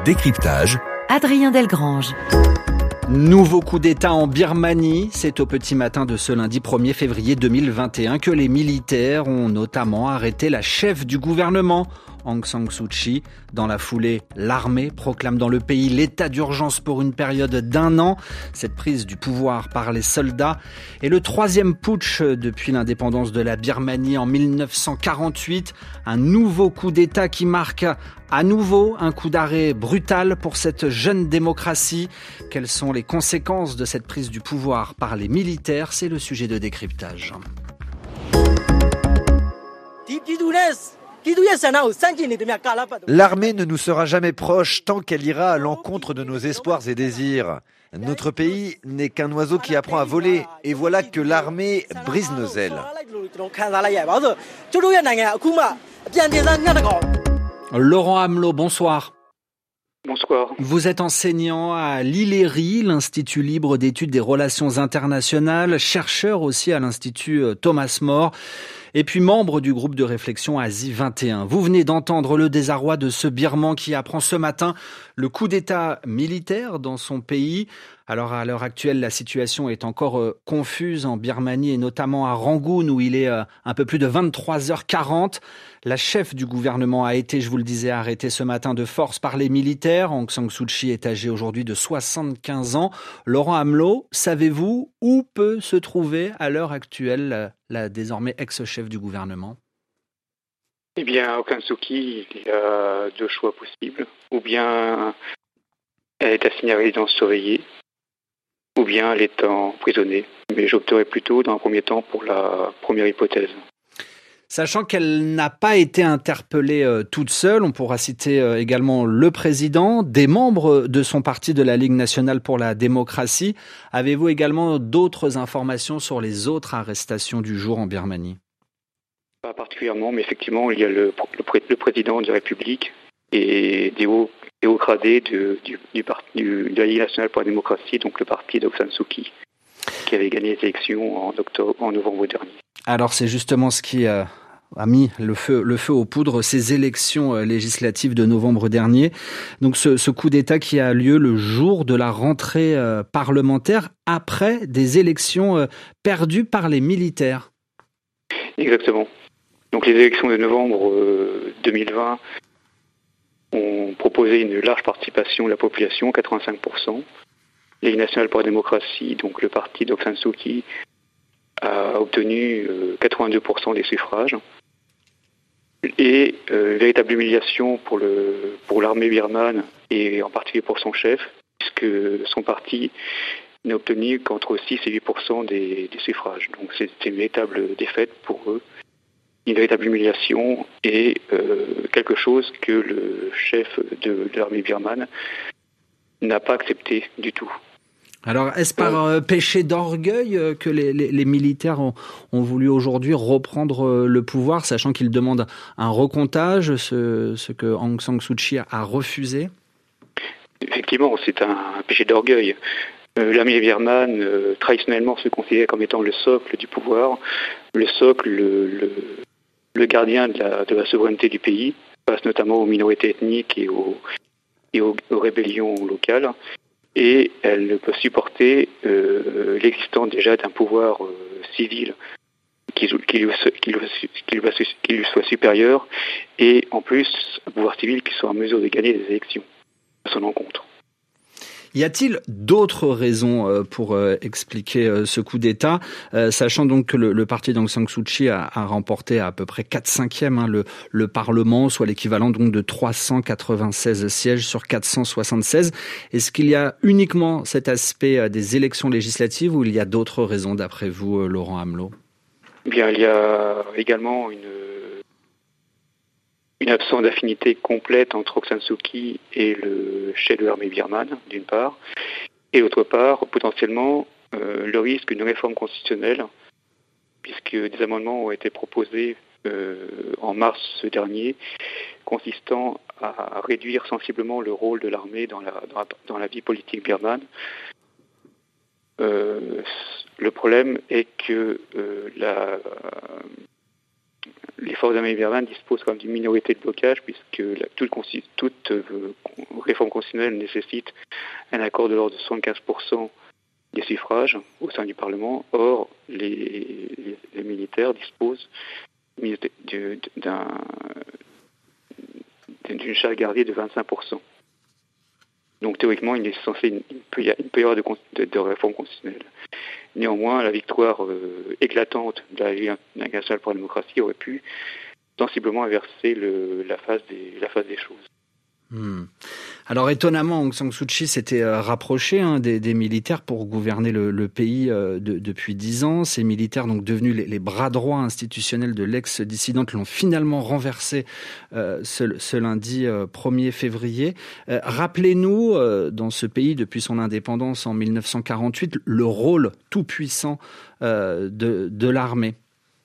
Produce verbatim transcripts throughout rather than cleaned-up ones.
Décryptage. Adrien Delgrange. Nouveau coup d'État en Birmanie. C'est au petit matin de ce lundi premier février deux mille vingt et un que les militaires ont notamment arrêté la chef du gouvernement, Aung San Suu Kyi. Dans la foulée, l'armée proclame dans le pays l'état d'urgence pour une période d'un an. Cette prise du pouvoir par les soldats est le troisième putsch depuis l'indépendance de la Birmanie en mille neuf cent quarante-huit. Un nouveau coup d'État qui marque à nouveau un coup d'arrêt brutal pour cette jeune démocratie. Quelles sont les conséquences de cette prise du pouvoir par les militaires? C'est le sujet de décryptage. L'armée ne nous sera jamais proche tant qu'elle ira à l'encontre de nos espoirs et désirs. Notre pays n'est qu'un oiseau qui apprend à voler, et voilà que l'armée brise nos ailes. Laurent Amelot, bonsoir. Bonsoir. Vous êtes enseignant à l'I L E R I, l'Institut libre d'études des relations internationales, chercheur aussi à l'Institut Thomas More, et puis membre du groupe de réflexion Asie vingt et un. Vous venez d'entendre le désarroi de ce Birman qui apprend ce matin le coup d'État militaire dans son pays. Alors à l'heure actuelle, la situation est encore euh, confuse en Birmanie et notamment à Rangoon où il est euh, un peu plus de vingt-trois heures quarante. La chef du gouvernement a été, je vous le disais, arrêtée ce matin de force par les militaires. Aung San Suu Kyi est âgée aujourd'hui de soixante-quinze ans. Laurent Amelot, savez-vous où peut se trouver à l'heure actuelle la désormais ex-chef du gouvernement? Eh bien, Aung San Suu Kyi, il y a deux choix possibles. Ou bien elle est assignée à résidence surveillée, ou bien elle est emprisonnée. Mais j'opterais plutôt, dans un premier temps, pour la première hypothèse. Sachant qu'elle n'a pas été interpellée euh, toute seule, on pourra citer euh, également le président, des membres de son parti de la Ligue nationale pour la démocratie. Avez-vous également d'autres informations sur les autres arrestations du jour en Birmanie? Pas particulièrement, mais effectivement, il y a le, le, le président de la République et des hauts, des hauts gradés de, du, du, du, de la Ligue nationale pour la démocratie, donc le parti d'Aung San Suu Kyi, qui avait gagné les élections en, octobre, en novembre dernier. Alors c'est justement ce qui euh, a mis le feu, le feu aux poudres, ces élections euh, législatives de novembre dernier. Donc ce, ce coup d'État qui a lieu le jour de la rentrée euh, parlementaire après des élections euh, perdues par les militaires. Exactement. Donc les élections de novembre euh, deux mille vingt ont proposé une large participation de la population, quatre-vingt-cinq pour cent. La Ligue nationale pour la démocratie, donc le parti d'Aung San Suu Kyi, a obtenu euh, quatre-vingt-deux pour cent des suffrages. Et euh, véritable humiliation pour, le, pour l'armée birmane, et en particulier pour son chef, puisque son parti n'a obtenu qu'entre six et huit pour cent des, des suffrages. Donc c'est une véritable défaite pour eux, une véritable humiliation et euh, quelque chose que le chef de, de l'armée birmane n'a pas accepté du tout. Alors, est-ce par euh, péché d'orgueil euh, que les, les, les militaires ont, ont voulu aujourd'hui reprendre euh, le pouvoir, sachant qu'ils demandent un recomptage, ce, ce que Aung San Suu Kyi a refusé? Effectivement, c'est un, un péché d'orgueil. Euh, l'armée birmane, euh, traditionnellement, se considère comme étant le socle du pouvoir, le socle, le, le, le gardien de la, de la souveraineté du pays, face notamment aux minorités ethniques et aux, et aux, aux rébellions locales. Et elle ne peut supporter euh, l'existence déjà d'un pouvoir euh, civil qui, qui, lui, qui, lui, qui, lui, qui lui soit supérieur, et en plus un pouvoir civil qui soit en mesure de gagner des élections à son encontre. Y a-t-il d'autres raisons pour expliquer ce coup d'État, sachant donc que le, le parti d'Aung San Suu Kyi a, a remporté à peu près quatre cinquièmes hein, le, le Parlement, soit l'équivalent donc de trois cent quatre-vingt-seize sièges sur quatre cent soixante-seize. Est-ce qu'il y a uniquement cet aspect des élections législatives ou il y a d'autres raisons d'après vous, Laurent Amelot? Bien, il y a également une une absence d'affinité complète entre Aung San Suu Kyi et le chef de l'armée birmane, d'une part, et d'autre part, potentiellement, euh, le risque d'une réforme constitutionnelle, puisque des amendements ont été proposés euh, en mars dernier, consistant à réduire sensiblement le rôle de l'armée dans la, dans la, dans la vie politique birmane. Euh, le problème est que euh, la... les forces armées birmanes disposent quand même d'une minorité de blocage, puisque la, toute, toute euh, réforme constitutionnelle nécessite un accord de l'ordre de soixante-quinze pour cent des suffrages au sein du Parlement. Or, les, les, les militaires disposent d'un, d'une charge gardée de vingt-cinq pour cent. Donc théoriquement, il est censé, il peut y, il peut y avoir de, de, de réformes constitutionnelles. Néanmoins, la victoire euh, éclatante de la Ligue internationale pour la démocratie aurait pu sensiblement inverser le, la, phase des, la phase des choses. Hmm. Alors étonnamment, Aung San Suu Kyi s'était euh, rapproché hein, des, des militaires pour gouverner le, le pays euh, de, depuis dix ans. Ces militaires, donc devenus les, les bras droits institutionnels de l'ex-dissidente, l'ont finalement renversé euh, ce, ce lundi euh, premier février. Euh, rappelez-nous, euh, dans ce pays, depuis son indépendance en mille neuf cent quarante-huit, le rôle tout-puissant euh, de, de l'armée.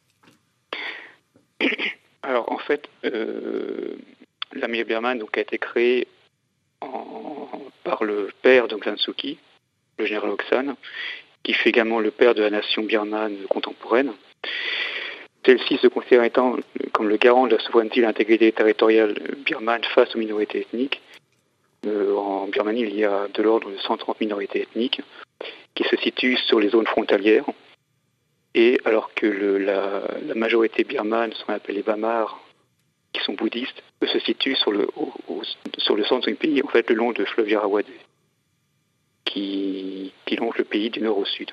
Alors en fait... Euh... L'armée birmane donc, a été créée en, par le père d'Aung San Suu Kyi, le général Aung San, qui fut également le père de la nation birmane contemporaine. Celle-ci se considère étant comme le garant de la souveraineté et de l'intégrité territoriale birmane face aux minorités ethniques. Euh, en Birmanie, il y a de l'ordre de cent trente minorités ethniques qui se situent sur les zones frontalières. Et alors que le, la, la majorité birmane sont appelés Bamars, qui sont bouddhistes, eux se situent sur le, au, au, sur le centre du pays, en fait, le long de fleuve Irrawaddy, qui, qui longe le pays du nord au sud.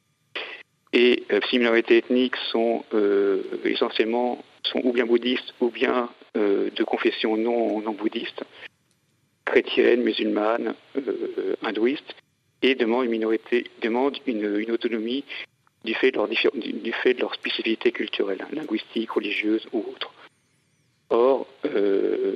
Et euh, ces minorités ethniques sont euh, essentiellement sont ou bien bouddhistes ou bien euh, de confession non, non bouddhiste, chrétienne, musulmane, euh, hindouiste, et demandent une minorité, demandent une, une autonomie du fait de leur diffé- du, du fait de leur spécificité culturelle, linguistique, religieuse ou autre. Or, euh,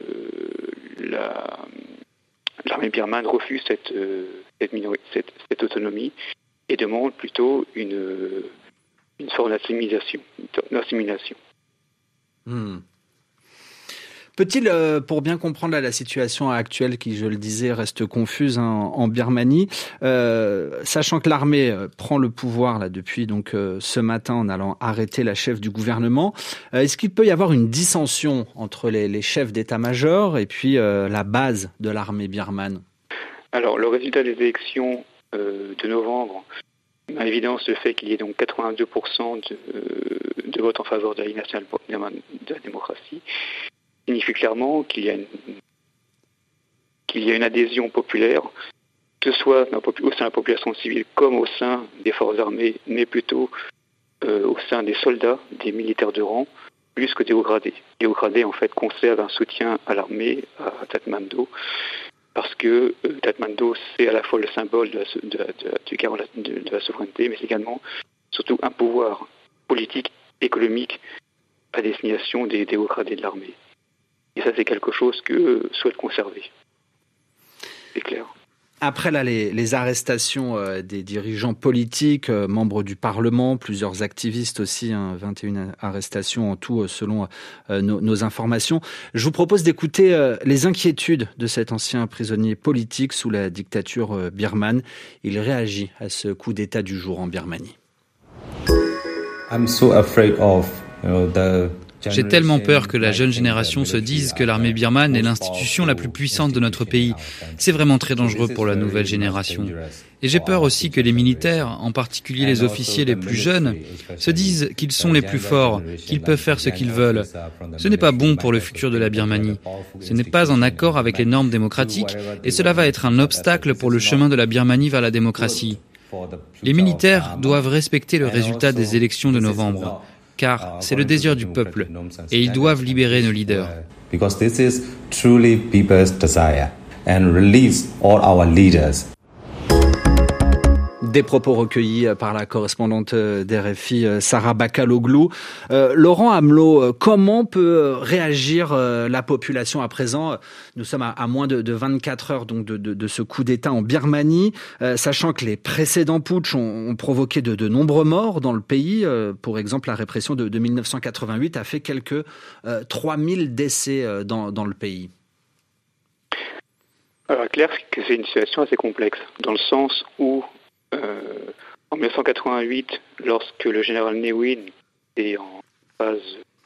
la, l'armée birmane refuse cette, euh, cette, minorité, cette, cette autonomie et demande plutôt une, une forme d'assimilation. d'assimilation. Hmm. Peut-il, euh, pour bien comprendre là, la situation actuelle qui, je le disais, reste confuse hein, en Birmanie, euh, sachant que l'armée euh, prend le pouvoir là depuis donc euh, ce matin en allant arrêter la chef du gouvernement, euh, est-ce qu'il peut y avoir une dissension entre les, les chefs d'état-major et puis euh, la base de l'armée birmane ? Alors, le résultat des élections euh, de novembre met en évidence le fait qu'il y ait donc quatre-vingt-deux pour cent de, de votes en faveur de la Ligue nationale de la démocratie. Signifie clairement qu'il y a une, qu'il y a une adhésion populaire, que ce soit au sein de la population civile comme au sein des forces armées, mais plutôt euh, au sein des soldats, des militaires de rang, plus que des hauts gradés. Les hauts gradés, en fait, conservent un soutien à l'armée, à Tatmadaw, parce que euh, Tatmadaw, c'est à la fois le symbole de la, de, de, du garant de, de, de la souveraineté, mais également, surtout, un pouvoir politique, économique, à destination des, des hauts gradés de l'armée. Et ça, c'est quelque chose que souhaite conserver. C'est clair. Après là, les, les arrestations euh, des dirigeants politiques, euh, membres du Parlement, plusieurs activistes aussi, hein, vingt et une arrestations en tout euh, selon euh, nos, nos informations. Je vous propose d'écouter euh, les inquiétudes de cet ancien prisonnier politique sous la dictature euh, birmane. Il réagit à ce coup d'État du jour en Birmanie. I'm so afraid of, you know, the J'ai tellement peur que la jeune génération se dise que l'armée birmane est l'institution la plus puissante de notre pays. C'est vraiment très dangereux pour la nouvelle génération. Et j'ai peur aussi que les militaires, en particulier les officiers les plus jeunes, se disent qu'ils sont les plus forts, qu'ils peuvent faire ce qu'ils veulent. Ce n'est pas bon pour le futur de la Birmanie. Ce n'est pas en accord avec les normes démocratiques et cela va être un obstacle pour le chemin de la Birmanie vers la démocratie. Les militaires doivent respecter le résultat des élections de novembre. Car c'est le désir du peuple et ils doivent libérer nos leaders. Because this is truly people's desire and release all our leaders. Des propos recueillis par la correspondante d'R F I, Sarah Bakaloglou. Euh, Laurent Amelot, comment peut réagir la population à présent ? Nous sommes à, à moins de, de vingt-quatre heures donc de, de, de ce coup d'État en Birmanie, euh, sachant que les précédents putschs ont, ont provoqué de, de nombreux morts dans le pays. Euh, pour exemple, la répression de, de mille neuf cent quatre-vingt-huit a fait quelques euh, trois mille décès euh, dans, dans le pays. Alors, clair, que c'est une situation assez complexe, dans le sens où Euh, en mille neuf cent quatre-vingt-huit, lorsque le général Ne Win était en phase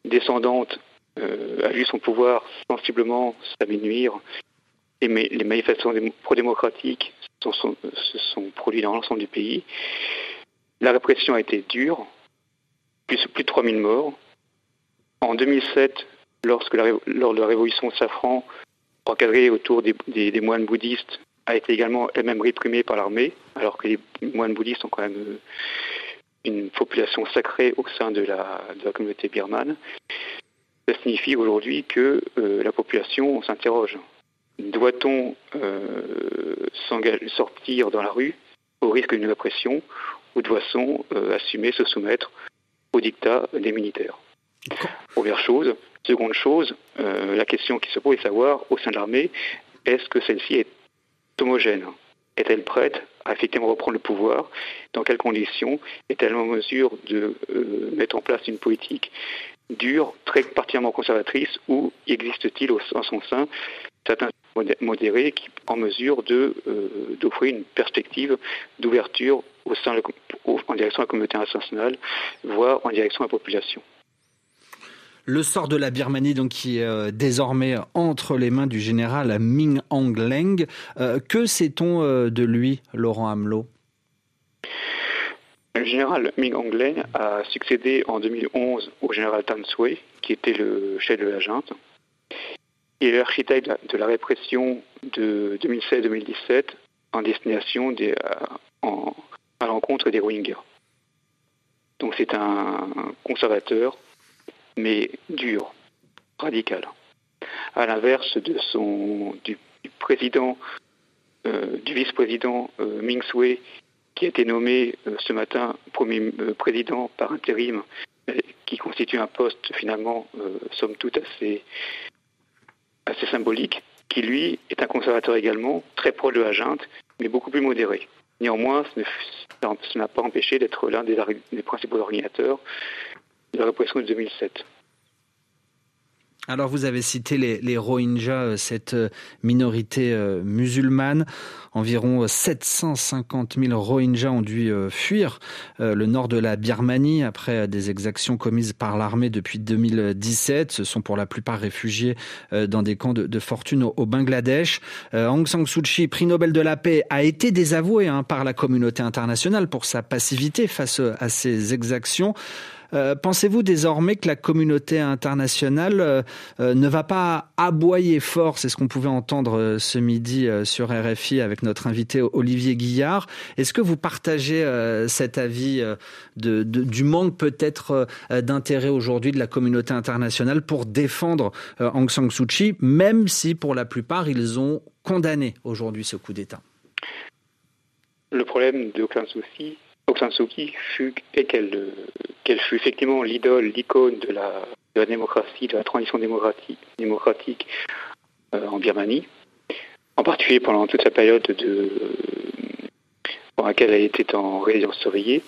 descendante euh, a vu son pouvoir sensiblement s'amenuire et mais les manifestations pro-démocratiques se sont, se sont produites dans l'ensemble du pays. La répression a été dure, plus, plus de trois mille morts. En deux mille sept, lorsque la, lors de la révolution de Safran, encadrée autour des, des, des moines bouddhistes, a été également elle-même réprimée par l'armée, alors que les moines bouddhistes sont quand même une population sacrée au sein de la, de la communauté birmane. Ça signifie aujourd'hui que euh, la population s'interroge. Doit-on euh, sortir dans la rue au risque d'une répression ou doit-on euh, assumer, se soumettre au dictat des militaires? Première chose. Seconde chose, euh, la question qui se pose est de savoir, au sein de l'armée, est-ce que celle-ci est homogène? Est-elle prête à effectivement reprendre le pouvoir? Dans quelles conditions? Est-elle en mesure de euh, mettre en place une politique dure, très particulièrement conservatrice, ou existe-t-il au, en son sein certains modérés qui sont en mesure de, euh, d'offrir une perspective d'ouverture au sein de, au, en direction de la communauté internationale, voire en direction de la population? Le sort de la Birmanie, donc, qui est euh, désormais entre les mains du général Min Aung Hlaing. Euh, que sait-on euh, de lui, Laurent Amelot? Le général Min Aung Hlaing a succédé en deux mille onze au général Than Shwe, qui était le chef de la junte. Il est l'architecte de la répression de deux mille seize deux mille dix-sept en destination des, en, à l'encontre des Rohingyas. Donc c'est un conservateur, mais dur, radical. À l'inverse de son du, du président, euh, du vice-président euh, Ming Swe, qui a été nommé euh, ce matin premier euh, président par intérim, euh, qui constitue un poste finalement, euh, somme toute assez, assez symbolique, qui lui est un conservateur également, très proche de la junte, mais beaucoup plus modéré. Néanmoins, ce, ne, ce n'a pas empêché d'être l'un des, des principaux organisateurs de la répression de deux mille sept. Alors vous avez cité les, les Rohingyas, cette minorité euh, musulmane. Environ sept cent cinquante mille Rohingyas ont dû euh, fuir euh, le nord de la Birmanie après des exactions commises par l'armée depuis deux mille dix-sept. Ce sont pour la plupart réfugiés euh, dans des camps de, de fortune au, au Bangladesh. Euh, Aung San Suu Kyi, prix Nobel de la paix, a été désavoué hein, par la communauté internationale pour sa passivité face à ces exactions. Euh, pensez-vous désormais que la communauté internationale euh, euh, ne va pas aboyer fort? C'est ce qu'on pouvait entendre euh, ce midi euh, sur R F I avec notre invité Olivier Guillard. Est-ce que vous partagez euh, cet avis euh, de, de, du manque peut-être euh, d'intérêt aujourd'hui de la communauté internationale pour défendre euh, Aung San Suu Kyi, même si pour la plupart ils ont condamné aujourd'hui ce coup d'État? Le problème de Aung San Suu Kyi Aung San Suu Kyi fut qu'elle, qu'elle fut effectivement l'idole, l'icône de la, de la démocratie, de la transition démocratique, démocratique euh, en Birmanie, en particulier pendant toute sa période de, pendant laquelle elle était en résidence surveillée.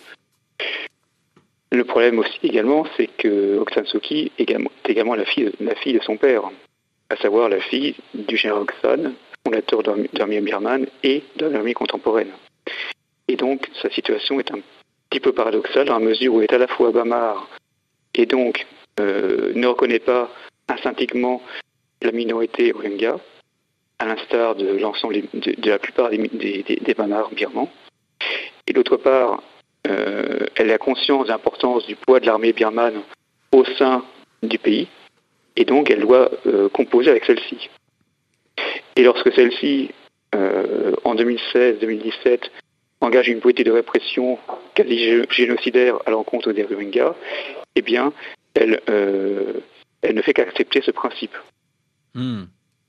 Le problème aussi également, c'est que Aung San Suu Kyi est également, est également la, fille, la fille de son père, à savoir la fille du général Aung San, fondateur de l'armée birmane et de l'armée contemporaine. Et donc, sa situation est un petit peu paradoxale dans la mesure où elle est à la fois Bamar et donc euh, ne reconnaît pas instinctivement la minorité Rohingya, à l'instar de l'ensemble de, de la plupart des, des, des, des Bamars birmans. Et d'autre part, euh, elle a conscience de l'importance du poids de l'armée birmane au sein du pays, et donc elle doit euh, composer avec celle-ci. Et lorsque celle-ci, euh, en deux mille seize deux mille dix-sept, engage une politique de répression quasi génocidaire à l'encontre des Rohingyas, eh bien, elle, euh, elle ne fait qu'accepter ce principe. Mmh.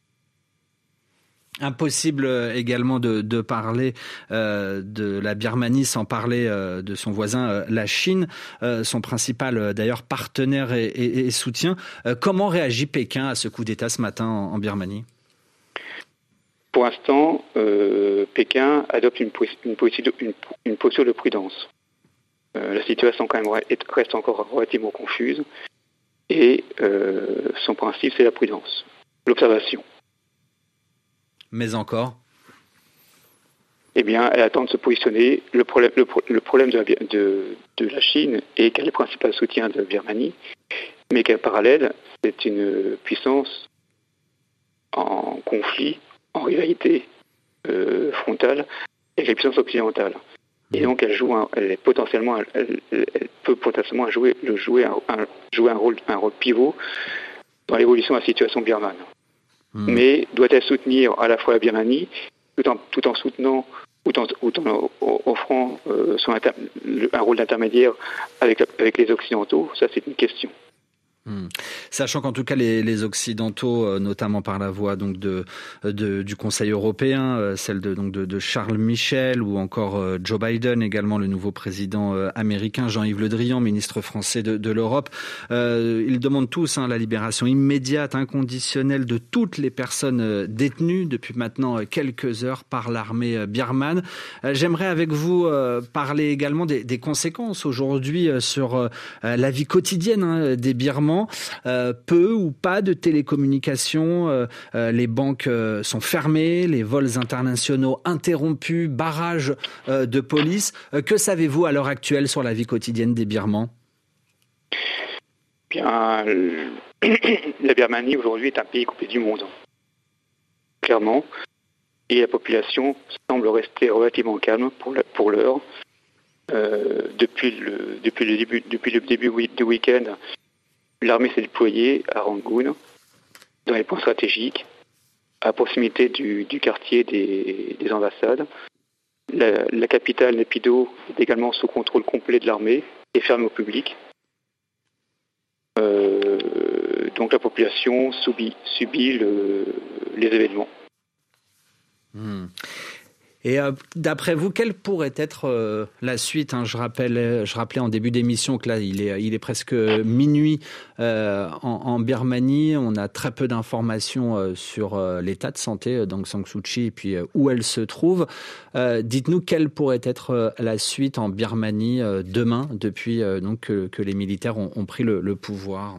Impossible également de, de parler euh, de la Birmanie sans parler euh, de son voisin, euh, la Chine, euh, son principal euh, d'ailleurs partenaire et, et, et soutien. Euh, comment réagit Pékin à ce coup d'État ce matin en, en Birmanie ? Pour l'instant, euh, Pékin adopte une, une, une, une posture de prudence. Euh, la situation quand même reste encore relativement confuse et euh, son principe, c'est la prudence, l'observation. Mais encore Eh bien, elle attend de se positionner. Le problème, le, le problème de, la, de, de la Chine est qu'elle est le principal soutien de la Birmanie mais qu'en parallèle, c'est une puissance en conflit, en rivalité euh, frontale avec les puissances occidentales. Et donc, elle joue, un, elle est potentiellement, elle, elle peut potentiellement jouer, le jouer, un, un, jouer un rôle, un rôle pivot dans l'évolution de la situation birmane. Mmh. Mais doit-elle soutenir à la fois la Birmanie, tout en, tout en soutenant, tout en, tout en offrant euh, son inter, un rôle d'intermédiaire avec, avec les Occidentaux? Ça, c'est une question. Mmh. Sachant qu'en tout cas les, les Occidentaux, euh, notamment par la voix donc de, de du Conseil européen, euh, celle de donc de, de Charles Michel ou encore euh, Joe Biden, également le nouveau président euh, américain Jean-Yves Le Drian, ministre français de, de l'Europe, euh, ils demandent tous hein, la libération immédiate, inconditionnelle de toutes les personnes euh, détenues depuis maintenant euh, quelques heures par l'armée euh, birmane. Euh, j'aimerais avec vous euh, parler également des, des conséquences aujourd'hui euh, sur euh, la vie quotidienne hein, des Birmans. Euh, peu ou pas de télécommunications, euh, euh, les banques euh, sont fermées, les vols internationaux interrompus, barrages euh, de police. Euh, que savez-vous à l'heure actuelle sur la vie quotidienne des Birmans? Bien, euh, la Birmanie aujourd'hui est un pays coupé du monde, clairement, et la population semble rester relativement calme pour, la, pour l'heure. Euh, depuis le depuis le début depuis le début du week-end, l'armée s'est déployée à Rangoon, dans les points stratégiques, à proximité du, du quartier des, des ambassades. La, la capitale, Naypyidaw, est également sous contrôle complet de l'armée et fermée au public. Euh, donc la population subit, subit le, les événements. Mmh. Et euh, d'après vous, quelle pourrait être euh, la suite hein, je, rappelle, je rappelais en début d'émission que là, il est, il est presque minuit euh, en, en Birmanie. On a très peu d'informations euh, sur euh, l'état de santé d'Aung San Suu Kyi et puis euh, où elle se trouve. Euh, dites-nous quelle pourrait être euh, la suite en Birmanie euh, demain, depuis euh, donc, que, que les militaires ont, ont pris le, le pouvoir.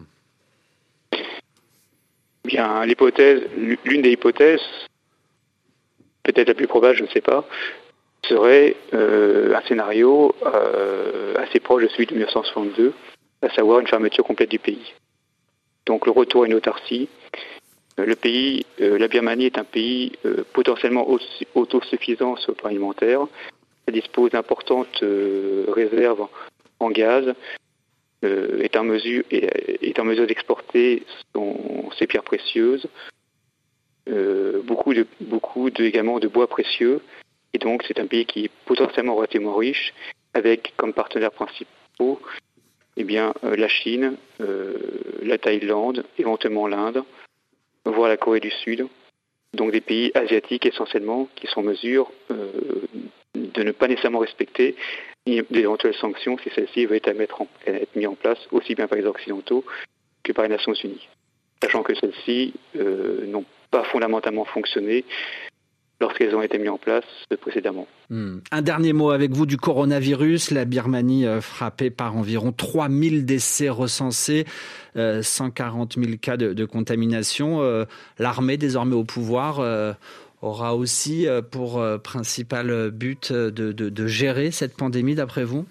Bien, l'hypothèse, l'une des hypothèses, peut-être la plus probable, je ne sais pas, serait euh, un scénario euh, assez proche de celui de dix-neuf cent soixante-deux, à savoir une fermeture complète du pays. Donc le retour à une autarcie. Euh, le pays, euh, la Birmanie est un pays euh, potentiellement autosuffisant sur le plan alimentaire. Elle dispose d'importantes euh, réserves en gaz, euh, est en mesure, est, est en mesure d'exporter son, ses pierres précieuses. Euh, beaucoup de beaucoup de, également de bois précieux, et donc c'est un pays qui est potentiellement relativement riche, avec comme partenaires principaux eh bien euh, la Chine, euh, la Thaïlande, éventuellement l'Inde, voire la Corée du Sud, donc des pays asiatiques essentiellement qui sont en mesure euh, de ne pas nécessairement respecter d'éventuelles sanctions si celles-ci veulent être, mettre en, être mises en place aussi bien par les Occidentaux que par les Nations Unies, sachant que celles-ci euh, n'ont pas fondamentalement fonctionné lorsqu'elles ont été mises en place précédemment. Mmh. Un dernier mot avec vous du coronavirus. La Birmanie euh, frappée par environ trois mille décès recensés, euh, cent quarante mille cas de, de contamination. Euh, l'armée désormais au pouvoir euh, aura aussi euh, pour euh, principal but de, de, de gérer cette pandémie d'après vous?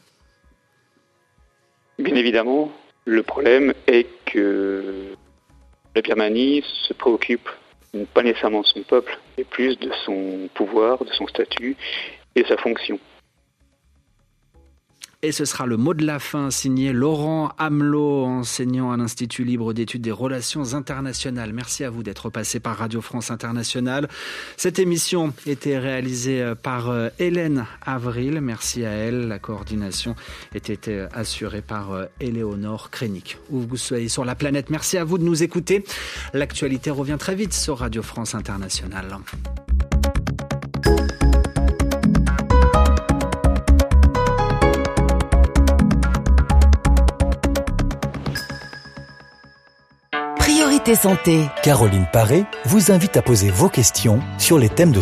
Bien évidemment, le problème est que la Birmanie se préoccupe pas nécessairement de son peuple, mais plus de son pouvoir, de son statut et de sa fonction. Et ce sera le mot de la fin, signé Laurent Amelot, enseignant à l'Institut libre d'études des relations internationales. Merci à vous d'être passé par Radio France Internationale. Cette émission était réalisée par Hélène Avril. Merci à elle. La coordination était assurée par Éléonore Crénic. Où vous soyez sur la planète, merci à vous de nous écouter. L'actualité revient très vite sur Radio France Internationale. Priorité santé. Caroline Paré vous invite à poser vos questions sur les thèmes de